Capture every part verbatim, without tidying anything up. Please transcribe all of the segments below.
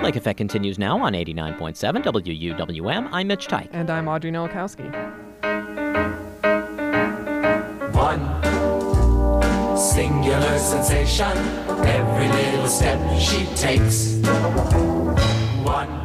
Lake Effect continues now on eighty-nine point seven W U W M. I'm Mitch Tyke. And I'm Audrey Nowakowski. One singular sensation, every little step she takes. One.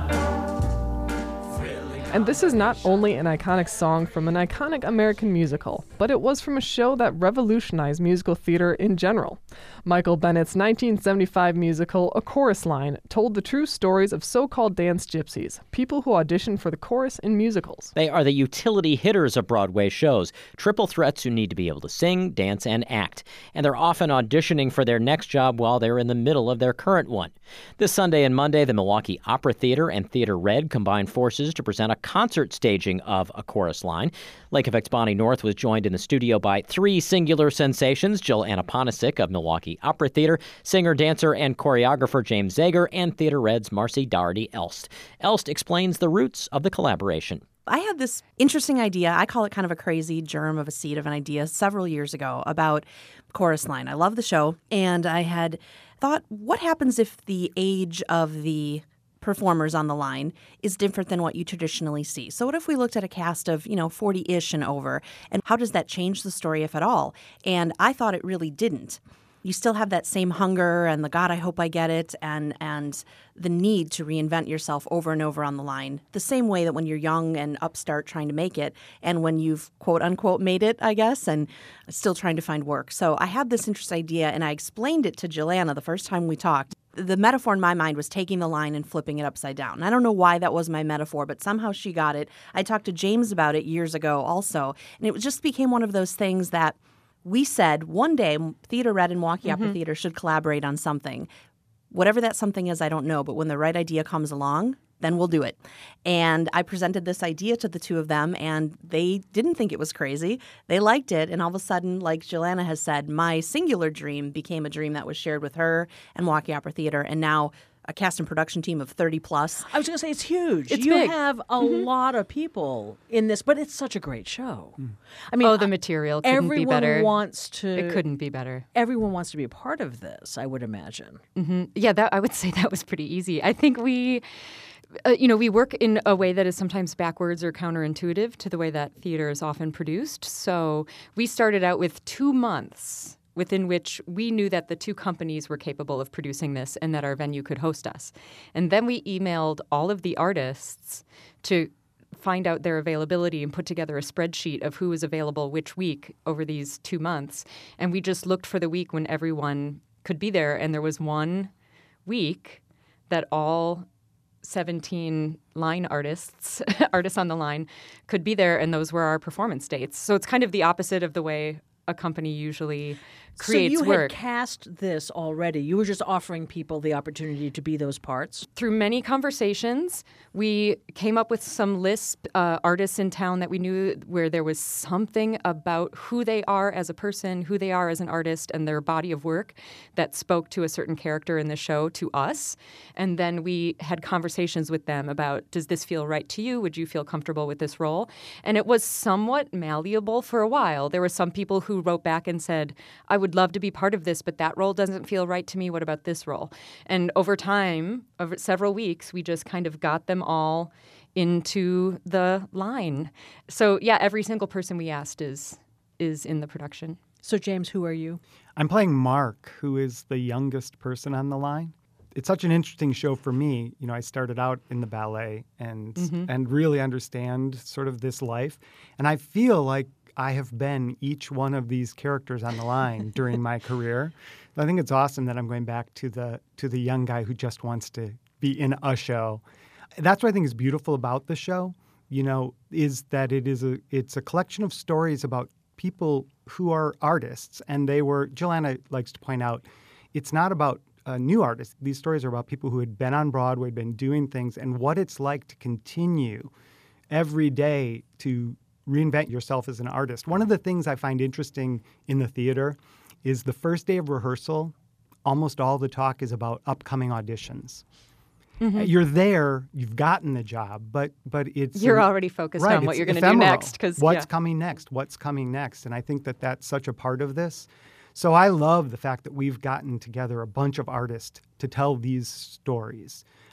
And this is not only an iconic song from an iconic American musical, but it was from a show that revolutionized musical theater in general. Michael Bennett's nineteen seventy-five musical, A Chorus Line, told the true stories of so-called dance gypsies, people who auditioned for the chorus in musicals. They are the utility hitters of Broadway shows, triple threats who need to be able to sing, dance, and act. And they're often auditioning for their next job while they're in the middle of their current one. This Sunday and Monday, the Milwaukee Opera Theater and Theater Red combined forces to present a concert staging of A Chorus Line. Lake Effect's Bonnie North was joined in the studio by three singular sensations: Jill Anaponisic of Milwaukee Opera Theater, singer, dancer, and choreographer James Zager, and Theater Red's Marcy Doherty Elst. Elst explains the roots of the collaboration. I had this interesting idea. I call it kind of a crazy germ of a seed of an idea several years ago about Chorus Line. I love the show, and I had thought, what happens if the age of the performers on the line is different than what you traditionally see? So what if we looked at a cast of, you know, forty-ish and over, and how does that change the story, if at all? And I thought it really didn't. You still have that same hunger and the God, I hope I get it, and and the need to reinvent yourself over and over on the line. The same way that when you're young and upstart trying to make it, and when you've quote unquote made it, I guess, and still trying to find work. So I had this interesting idea, and I explained it to Joanna the first time we talked. The metaphor in my mind was taking the line and flipping it upside down. And I don't know why that was my metaphor, but somehow she got it. I talked to James about it years ago also, and it just became one of those things that we said one day Theater Red and Milwaukee mm-hmm. Opera Theater should collaborate on something. Whatever that something is, I don't know, but when the right idea comes along, then we'll do it. And I presented this idea to the two of them, and they didn't think it was crazy. They liked it, and all of a sudden, like Joanna has said, my singular dream became a dream that was shared with her and Milwaukee Opera Theater, and now a cast and production team of thirty plus. I was going to say, it's huge. It's you big. have a mm-hmm. lot of people in this, but it's such a great show. Mm. I mean, oh, the material couldn't everyone be better. wants to. It couldn't be better. Everyone wants to be a part of this, I would imagine. Mm-hmm. Yeah, that I would say that was pretty easy. I think we... Uh, you know, we work in a way that is sometimes backwards or counterintuitive to the way that theater is often produced. So we started out with two months within which we knew that the two companies were capable of producing this and that our venue could host us. And then we emailed all of the artists to find out their availability and put together a spreadsheet of who was available which week over these two months. And we just looked for the week when everyone could be there. And there was one week that all seventeen line artists, artists on the line, could be there, and those were our performance dates. So it's kind of the opposite of the way a company usually creates work. So you work. had cast this already. You were just offering people the opportunity to be those parts? Through many conversations, we came up with some lists, uh, artists in town that we knew where there was something about who they are as a person, who they are as an artist, and their body of work that spoke to a certain character in the show to us. And then we had conversations with them about, does this feel right to you? Would you feel comfortable with this role? And it was somewhat malleable for a while. There were some people who wrote back and said, I would love to be part of this, but that role doesn't feel right to me. What about this role? And over time, over several weeks, we just kind of got them all into the line. So yeah, every single person we asked is is in the production. So James, who are you? I'm playing Mark, who is the youngest person on the line. It's such an interesting show for me. You know, I started out in the ballet and mm-hmm. and really understand sort of this life. And I feel like I have been each one of these characters on the line during my career. I think it's awesome that I'm going back to the to the young guy who just wants to be in a show. That's what I think is beautiful about the show, you know, is that it is a it's a collection of stories about people who are artists. And they were, Joanna likes to point out, it's not about uh, new artists. These stories are about people who had been on Broadway, been doing things, and what it's like to continue every day to reinvent yourself as an artist. One of the things I find interesting in the theater is the first day of rehearsal, almost all the talk is about upcoming auditions. Mm-hmm. You're there, you've gotten the job, but but it's... You're an, already focused right, on what you're going to do next. Cause, What's yeah. coming next? What's coming next? And I think that that's such a part of this. So I love the fact that we've gotten together a bunch of artists to tell these stories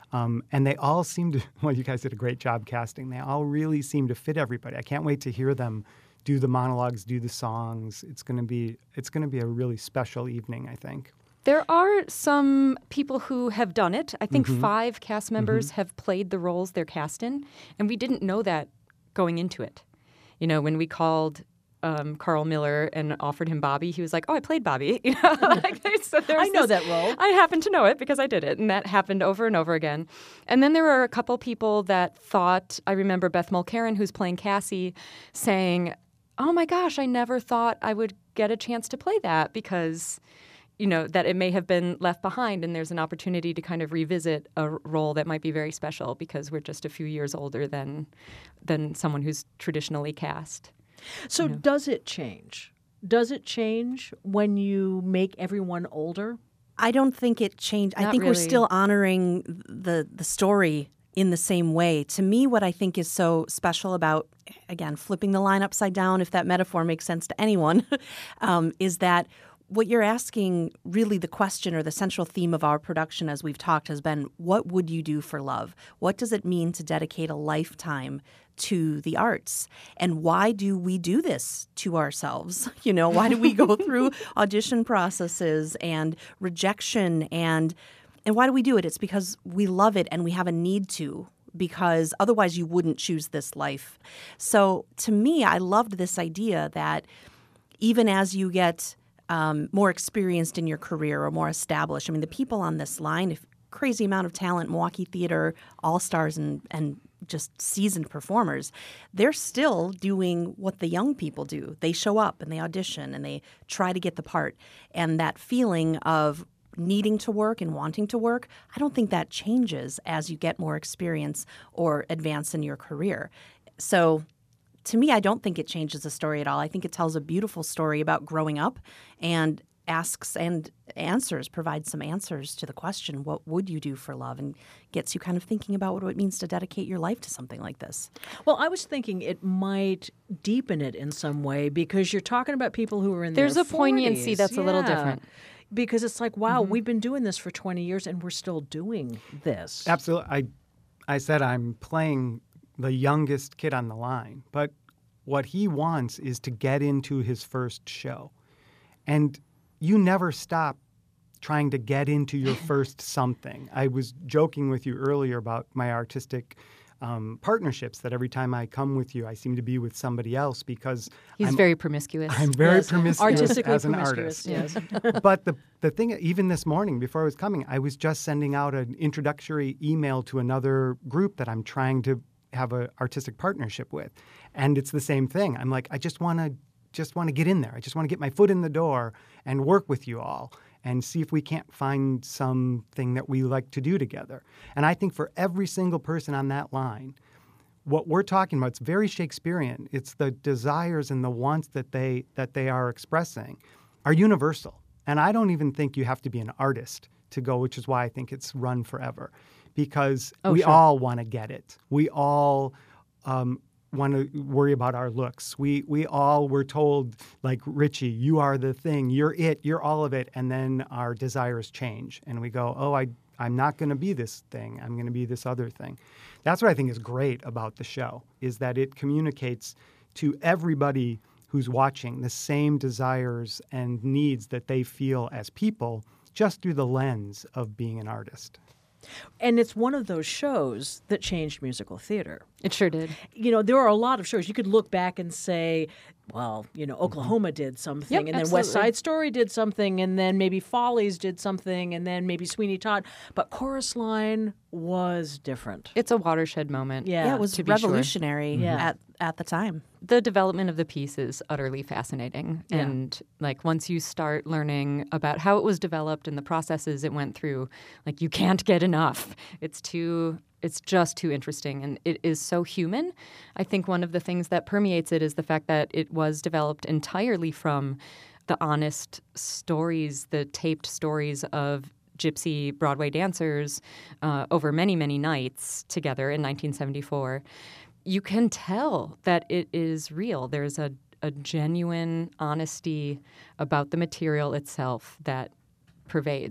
Um, and they all seem to, well, you guys did a great job casting. They all really seem to fit everybody. I can't wait to hear them do the monologues, do the songs. It's going to be, it's going to be a really special evening, I think. There are some people who have done it. I think Mhm. five cast members Mhm. have played the roles they're cast in, and we didn't know that going into it. You know, when we called um, Carl Miller and offered him Bobby, he was like, "Oh, I played Bobby." You know, like, so there's I know this- that role. I happen to know it because I did it, and that happened over and over again. And then there were a couple people that thought. I remember Beth Mulcairn, who's playing Cassie, saying, "Oh my gosh, I never thought I would get a chance to play that because." You know, that it may have been left behind, and there's an opportunity to kind of revisit a role that might be very special because we're just a few years older than than someone who's traditionally cast. So you know. does it change? Does it change when you make everyone older? I don't think it changed. I Not think we're really. still honoring the the story in the same way. To me, what I think is so special about, again, flipping the line upside down, if that metaphor makes sense to anyone, um, is that what you're asking, really the question or the central theme of our production as we've talked has been, what would you do for love? What does it mean to dedicate a lifetime to the arts? And why do we do this to ourselves? You know, why do we go through audition processes and rejection and and why do we do it? It's because we love it and we have a need to, because otherwise you wouldn't choose this life. So to me, I loved this idea that even as you get Um, more experienced in your career or more established. I mean, the people on this line, if crazy amount of talent, Milwaukee Theater, all-stars and, and just seasoned performers, they're still doing what the young people do. They show up and they audition and they try to get the part. And that feeling of needing to work and wanting to work, I don't think that changes as you get more experience or advance in your career. So to me, I don't think it changes the story at all. I think it tells a beautiful story about growing up and asks and answers, provides some answers to the question, what would you do for love? And gets you kind of thinking about what it means to dedicate your life to something like this. Well, I was thinking it might deepen it in some way because you're talking about people who are in There's their a poignancy forties. that's a little Yeah. different. Because it's like, wow, we've been doing this for twenty years and we're still doing this. Absolutely. I, I said I'm playing the youngest kid on the line, but what he wants is to get into his first show. And you never stop trying to get into your first something. I was joking with you earlier about my artistic um, partnerships, that every time I come with you, I seem to be with somebody else because He's I'm, very promiscuous. I'm very Yes. promiscuous Artistically as an promiscuous, artist. yes. But the the thing, even this morning before I was coming, I was just sending out an introductory email to another group that I'm trying to have an artistic partnership with, and it's the same thing. I'm like, I just want to just want to get in there. I just want to get my foot in the door and work with you all and see if we can't find something that we like to do together. And I think for every single person on that line, what we're talking about, it's very Shakespearean. It's the desires and the wants that they that they are expressing are universal. And I don't even think you have to be an artist to go, which is why I think it's run forever, because Oh, we sure. all want to get it. We all um, want to worry about our looks. We we all were told, like, Richie, you are the thing, you're it, you're all of it, and then our desires change, and we go, oh, I I'm not going to be this thing. I'm going to be this other thing. That's what I think is great about the show, is that it communicates to everybody who's watching the same desires and needs that they feel as people, just through the lens of being an artist. And it's one of those shows that changed musical theater. It sure did. You know, there are a lot of shows. You could look back and say, well, you know, Oklahoma did something, Yep, and then West absolutely. Side Story did something, and then maybe Follies did something, and then maybe Sweeney Todd. But Chorus Line was different. It's a watershed moment. Yeah, Yeah, it was to be sure. revolutionary Yeah. at, at the time. The development of the piece is utterly fascinating. Yeah. And like once you start learning about how it was developed and the processes it went through, like you can't get enough. It's too it's just too interesting, and it is so human. I think one of the things that permeates it is the fact that it was developed entirely from the honest stories, the taped stories of gypsy Broadway dancers uh, over many, many nights together in nineteen seventy-four. You can tell that it is real. There's a, a genuine honesty about the material itself that pervades.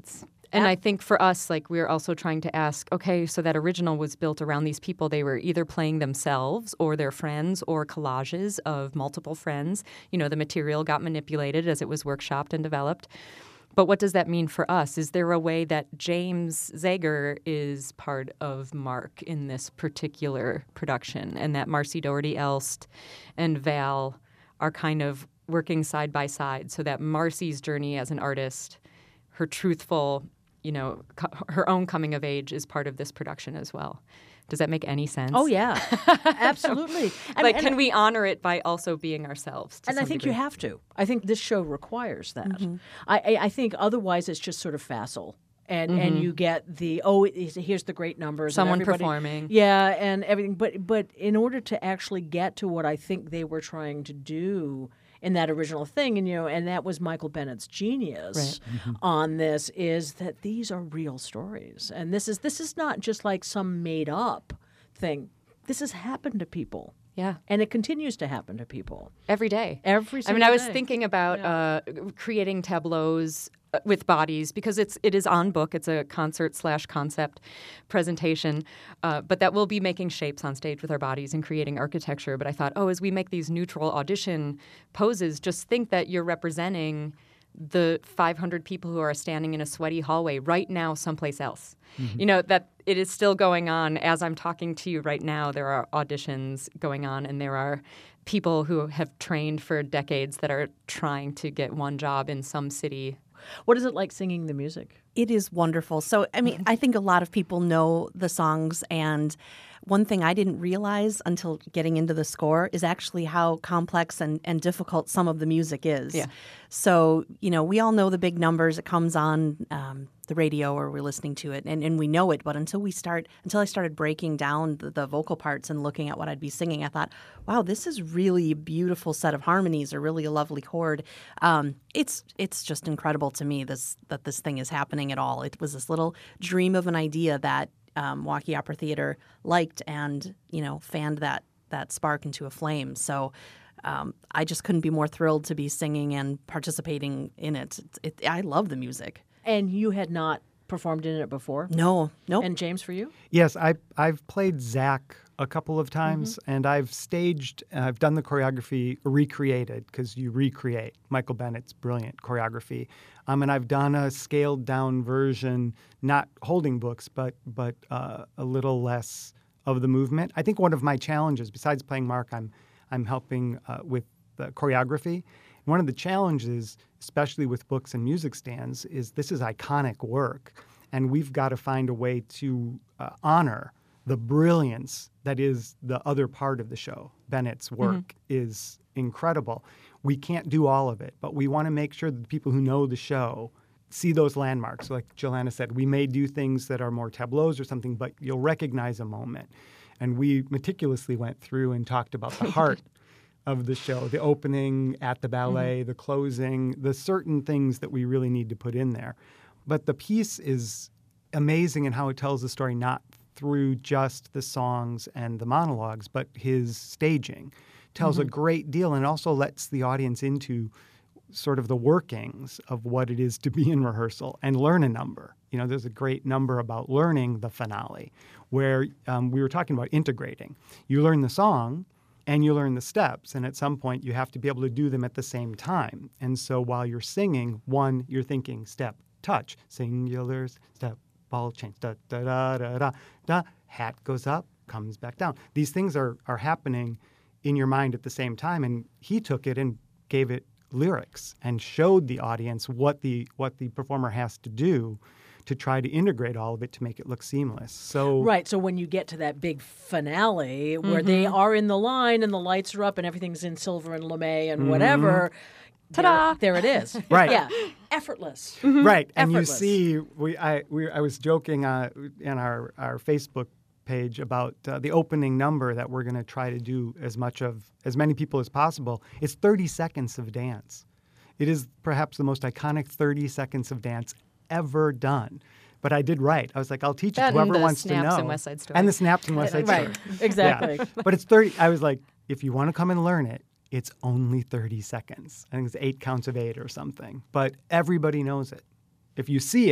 And I think for us, like, we're also trying to ask, okay, so that original was built around these people. They were either playing themselves or their friends or collages of multiple friends. You know, the material got manipulated as it was workshopped and developed. But what does that mean for us? Is there a way that James Zager is part of Mark in this particular production, and that Marcy Doherty Elst and Val are kind of working side by side, so that Marcy's journey as an artist, her truthful, you know, co- her own coming of age is part of this production as well. Does that make any sense? Oh, yeah. Absolutely. And, like, and, can we honor it by also being ourselves? To and I some think degree? you have to. I think this show requires that. Mm-hmm. I, I, I think otherwise it's just sort of facile. And Mm-hmm. and you get the, oh, it- here's the great numbers. and Someone everybody- performing. Yeah, and everything. But But in order to actually get to what I think they were trying to do in that original thing, and you know, and that was Michael Bennett's genius on this, is that these are real stories, and this is this is not just like some made up thing. This has happened to people, Yeah. and it continues to happen to people Every day. every. I Single mean, I was day. thinking about uh, creating tableaus uh, with bodies because it's it is on book. It's a concert slash concept presentation, uh, but that we'll be making shapes on stage with our bodies and creating architecture. But I thought, oh, as we make these neutral audition poses, just think that you're representing the five hundred people who are standing in a sweaty hallway right now someplace else. You know, that it is still going on. As I'm talking to you right now, there are auditions going on, and there are people who have trained for decades that are trying to get one job in some city. What is it like singing the music? It is wonderful. So, I mean, I think a lot of people know the songs, and one thing I didn't realize until getting into the score is actually how complex and, and difficult some of the music is. Yeah. So, you know, we all know the big numbers. It comes on um, the radio or we're listening to it, and, and we know it. But until we start, until I started breaking down the, the vocal parts and looking at what I'd be singing, I thought, wow, this is really a beautiful set of harmonies, or really a lovely chord. Um, it's it's just incredible to me this that this thing is happening at all. It was this little dream of an idea that um, Milwaukee Opera Theater liked, and you know, fanned that that spark into a flame. So um, I just couldn't be more thrilled to be singing and participating in it. It, it. I love the music. And you had not performed in it before? No, nope. And James, for you? Yes, I, I've played Zach a couple of times, and I've staged, uh, I've done the choreography recreated, because you recreate Michael Bennett's brilliant choreography. Um, and I've done a scaled down version, not holding books, but, but uh, a little less of the movement. I think one of my challenges, besides playing Mark, I'm, I'm helping uh, with the choreography. One of the challenges, especially with books and music stands, is this is iconic work, and we've got to find a way to uh, honor the brilliance that is the other part of the show. Bennett's work mm-hmm. is incredible. We can't do all of it, but we want to make sure that the people who know the show see those landmarks. Like Joanna said, we may do things that are more tableaus or something, but you'll recognize a moment. And we meticulously went through and talked about the heart of the show, the opening at the ballet, mm-hmm. the closing, the certain things that we really need to put in there. But the piece is amazing in how it tells the story, not through just the songs and the monologues, but his staging tells mm-hmm. a great deal, and also lets the audience into sort of the workings of what it is to be in rehearsal and learn a number. You know, there's a great number about learning the finale, where um, we were talking about integrating. You learn the song, and you learn the steps, and at some point you have to be able to do them at the same time. And so while you're singing, one, you're thinking step, touch, singulars, step, ball change, da da da da da da. Hat goes up, comes back down. These things are are happening in your mind at the same time. And he took it and gave it lyrics and showed the audience what the what the performer has to do to try to integrate all of it to make it look seamless. So right. So when you get to that big finale where mm-hmm. they are in the line and the lights are up and everything's in silver and lame and mm-hmm. whatever. Ta-da! There, there it is. Right. Yeah. Effortless. Mm-hmm. Right. And Effortless. you see, we I we I was joking uh, in our, our Facebook page about uh, the opening number that we're going to try to do as much of, as many people as possible. It's thirty seconds of dance. It is perhaps the most iconic thirty seconds of dance ever done. But I did right. I was like, I'll teach that it to whoever and the wants to snaps know. And West Side Story. And the snaps and West Side right. Story. Exactly. Yeah. But it's thirty. I was like, if you want to come and learn it, it's only thirty seconds. I think it's eight counts of eight or something. But everybody knows it. If you see it,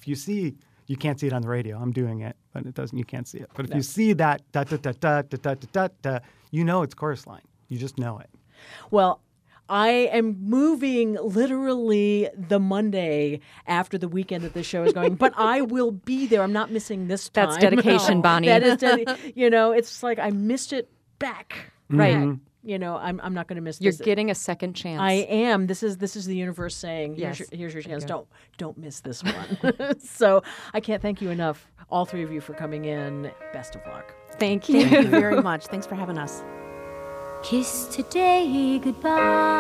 if you see, you can't see it on the radio. I'm doing it, but it doesn't. You can't see it. But if no. you see that da da da da da da da da, you know it's Chorus Line. You just know it. Well, I am moving literally the Monday after the weekend that this show is going, but I will be there. I'm not missing this time. That's dedication, no. Bonnie. That is dedication. You know, it's like I missed it back. Mm-hmm. Right. You know, I'm I'm not going to miss You're this. You're getting a second chance. I am. This is this is the universe saying, here's, yes. your, here's your chance. Okay. Don't don't miss this one. So I can't thank you enough, all three of you, for coming in. Best of luck. Thank you. Thank you very much. Thanks for having us. Kiss today goodbye.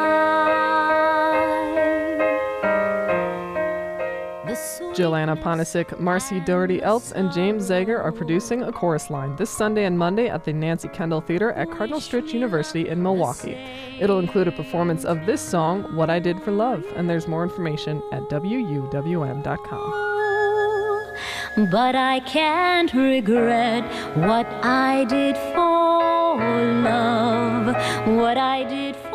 Joanna Ponisic, Marcy Doherty Eltz, and James Zager are producing A Chorus Line this Sunday and Monday at the Nancy Kendall Theater at Cardinal Stritch University in Milwaukee. It'll include a performance of this song, What I Did for Love, and there's more information at W U W M dot com. But I can't regret what I did for love, what I did for